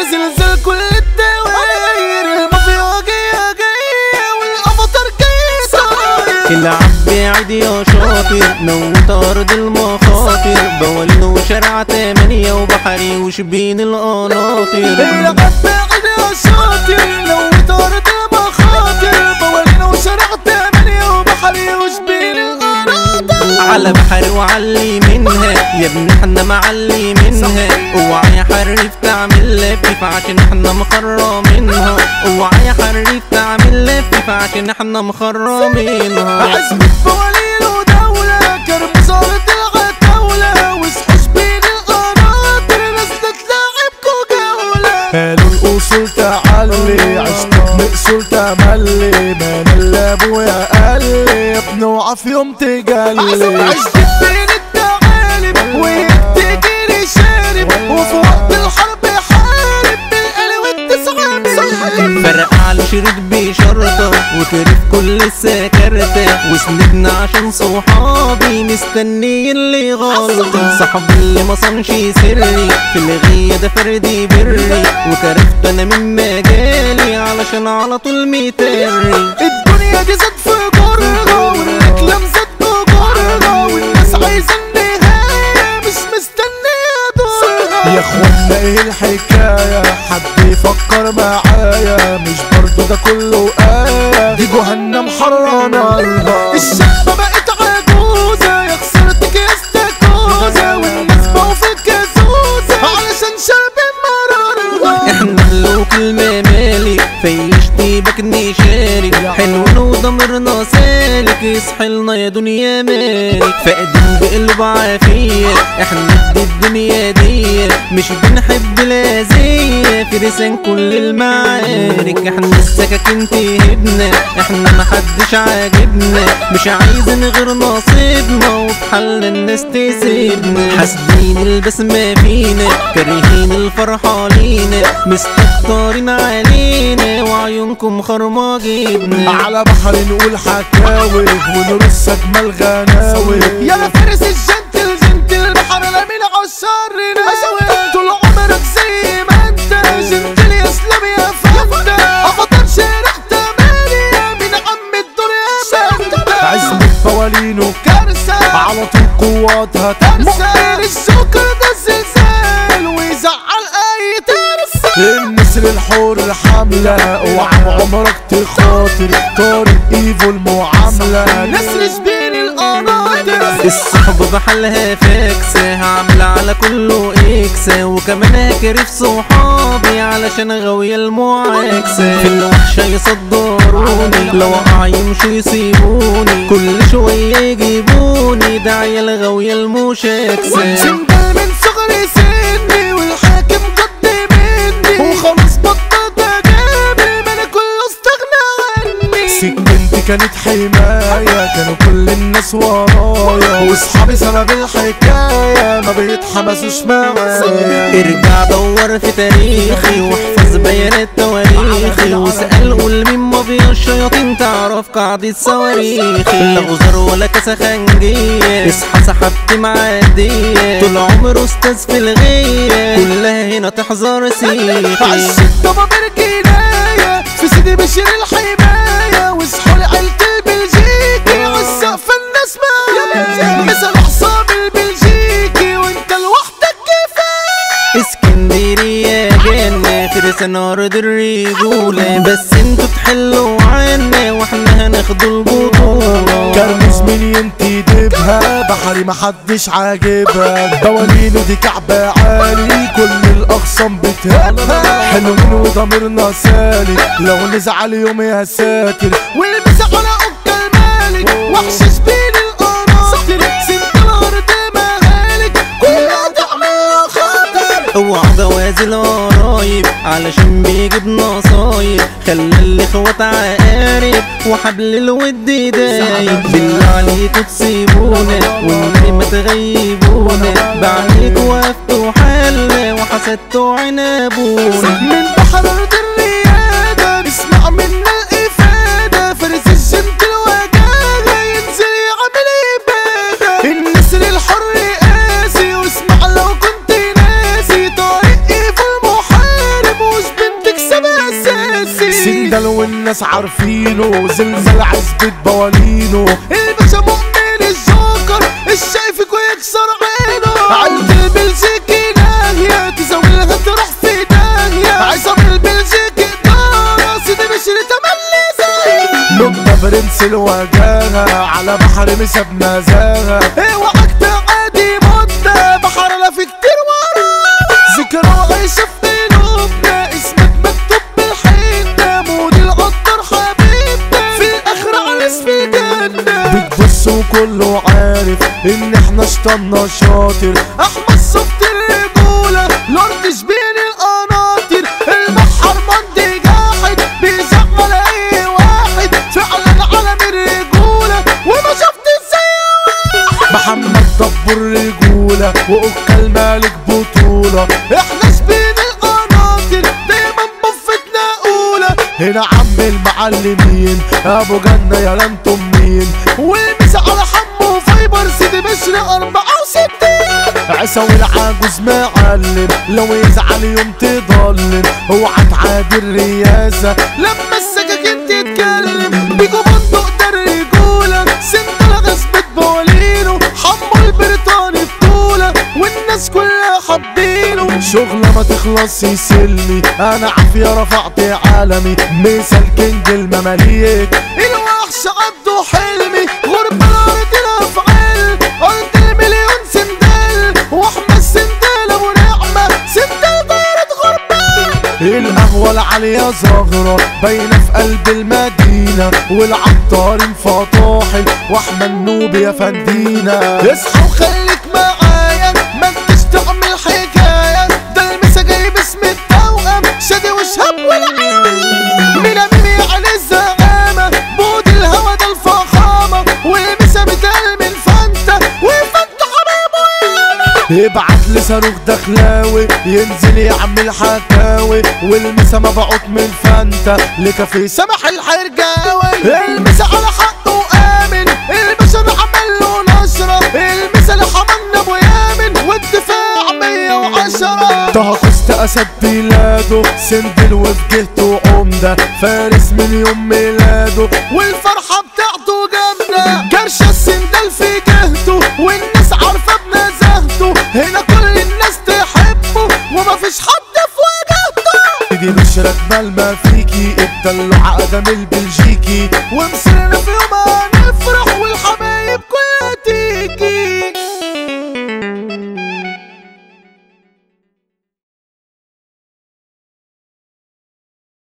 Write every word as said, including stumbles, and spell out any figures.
زلزال كل الدواير، المافيا جاية جاية والافاتار جاي صاير. العب بعيد يا شاطر موت ارض المخاطر، بولين وشارع تمانية وبحري وشبين القناطر. العب بعيد يا شاطر موت ارض المخاطر، بولين وشارع تمانية وبحري وشبين القناطر. على بحر وعلي منها يا ابن احنا معلي منها، اوعى يا حريف تعمل لفيف عشان احنا مخرمينها، اوعى يا حريف تعمل لفيف عشان احنا مخرمينها. عزمة بوالين ودولة كرب صارت العتاولة، وسحوش بين القناطر ناس تتلاعبكو جولة. قالوا الأصول تعلي عشتك مقصول تملي، من اللي ابويا قالي ابن وعف يوم تجلي. عشت بين التعالب ويبتجيني شارب، وفي وقت الحرب حارب بالقلب والتسعة. فرق على شريط بشرطة وكرف كل السكرتة، وسندنا عشان صحابي مستني اللي غلطة. صاحب اللي ما صنش سري في الغية ده فردي بري، وكرفت انا من مجالي علشان على طول ميتري. الدنيا دي زاد في جرة والرجلة زاد بجرة، والناس عايزة النهاية مش مستنية دورها. يا اخوانا ايه الحكاية حد يفكر معايا، مش برضو ده كله آية دي جهنم حرانة لها. الشعب بقت عجوزة يا خسرتك يا استاكوزة، والناس بقوا في الجازوزة علشان شاربين مرارها. احنا ملوك الممالك فيشتي بكني شارك، حلونا وضمرنا سالك يصحلنا يا دنيا مالك. فاقدين بقلب عافية احنا قد الدنيا دي، مش بنحب الأذية في لسان كل المعارك. احنا السكاكين تهبنا احنا محدش عاجبنا، مش عايزين غير نصيبنا وفي حل الناس تسيبنا. حاسدين البسمة فينا كارهين الفرحة لينا، مستكترين علينا وعيونكم خرمة جبنا. على بحر نقول حكاوي ونرص اجمل غناوي، يا فارس الجنتل جنتل بحر الامين عالشر ناوي. طول عمرك زي ما انت جنتل يا اسلام يا فندم، افضل شارع تمانية من عم الدنيا بنت. عزمة بوالينو كارثة على طول قواتها ترسى، مؤمن السكر ده الزلزال ويزعل اي ترسى. النسر الحور الحملة اوعى عمرك تخاطر، طارق ايفو المعاملة نسر شبين القناطر. الصحبة بحالها فاكسة عاملة على كله اكسة، وكمان هكرف صحابي علشان غاوية المعاكسة. في الوحشة يصدروني لو وقع يمشوا يسيبوني، كل شوية يجيبوني ده عيال غاوية المشاكسة. سندال من صغري سني والحاكم قد مني، وخلاص بطلت اجامل ما انا كله استغنى عني. سكنتي كانت حماية كانوا كل الناس ورايا، واصحابي سبب الحكاية ما بيتحمسوش معايا. ارجع دور في تاريخي واحفظ بيانات تواريخي، واسأل قول مين مافيا الشياطين تعرف قاعدة صواريخي. لا غزر ولا كاسة خنجية اصحى سحبت معدية، طول عمره استاذ في الغية كلها هنا تحذر سيخي. عالشدة ضمير كناية في سيدي بشير الحماية، واصحوا لعيلة البلجيكي عالسقف الناس معايا. مثل حصاب البلجيكي وانت لوحدك كفاية. اسكندرية جنة ترسان ارض الرجولة، بس انتوا تحلوا عنا واحنا هناخدوا البطولة. كرمز مين ينتدبها بحري محدش عاجبها، بوالينو دي كعبة عالي كل الاخصام بتهابها. حلوين وضميرنا سالك لو نزعل يوم يا ساتر، والمسا على اوكا المالك وحش شبين القناطر. سنت الارض مهالك كلها تعمل خاطر. اوعى جواز القرايب علشان بيجيب نصايب، خلى الاخوات عقارب وحبل الود دايب. بالله عليكوا تسيبونا والنبي ما تغيبونا، بعينيك وقفتوا حل وحسدتوا عنابونا. من بحر ارض الريادة اسمع منا الافادة، فارس الجنتل وجاهة ينزل يعمل ابادة. النسر الحر قاسي واسمع لو كنت ناسي، طارق ايفو المحارب والناس عارفينه، زلزال عزبة بوالينه. الباشا مؤمن الجوكر الشايفك ويكسر عينه. عيلة البلجيكي ناهية تزاولها تروح في داهية. عصام البلجيكي دارة سيدي بشري تملي زي نقطة برنس الوجاهة على بحر مساب نزاهة. اوعك تعادي مدة بحر لا في كتير وراه. ذكرى وعيشة في قلوبنا اسمك مكتوب بالحنة. مود القطر حبيبنا في الاخر عرس في الجنة. بتبص وكله عارف ان احنا شطنا شاطر. احمد صفت الرجولة لورد شبين القناطر. البحر مندي جاحد بيزعل اي واحد. فعلا علم الرجولة وما شفت زي محمد ضب الرجولة وأكل مالك بطولة. احنا شبين القناطر دايما بفتنا اولى. هنا عم المعلمين ابو جنة يا لانتم مين. والمس على حمو فايبر سيدي بشري اربعة وستين. عيساوي العجوز معلم لو يزعل يوم تضلم. اوعى تعادي الرياسة لما السكاكين تتكلم. بيجو بندق ده الرجولة سندلة غصبت بوالينه. حمو البريطاني بطولة والناس كلها حابينه. شغلة ما تخلص يسلني انا عافية رفعت عالمي. مثال كينج المماليك الوحش عبده حلمي. غربة نارة الافعال قلت المليون سندال. واحمد سندال ابو نعمة سندال طيرة غربة. القهوة العالية زغرة باينة في قلب المدينة. والعطارين فطاحل واحمد نوبي يا فندينا. اصحى وخليك معايا ما انتش تعمل حكاية. ده المسا جاي باسم التوأم شادي وشهاب والعين. مينا ميمي يعني الزعامة بود الهوا ده الفخامة. والمسا بتقل من فانتا وفانتا حبايبه ياما. ابعت لي صاروخ دخلاوي ينزل يعمل حكاوي. والمسا مبعوت من فانتا لكافيه سمح الحرجاوي. المسا على حقه آمن الباشا عمل له نشرة. المسا لحمنا ابو يامن والدفاع مية وعشرة. طه كوست اسد بلاده سندل وفي جهته عمدة. فارس من يوم ميلاده والفرحة بتاعته جامدة. جرشة السندل في جهته والناس عارفة بنزاهته. هنا كل الناس تحبه ومفيش حد في وجهته. دي مش راكبة ما فيكي الدلع ادم البلجيكي. ومصرنا في يوم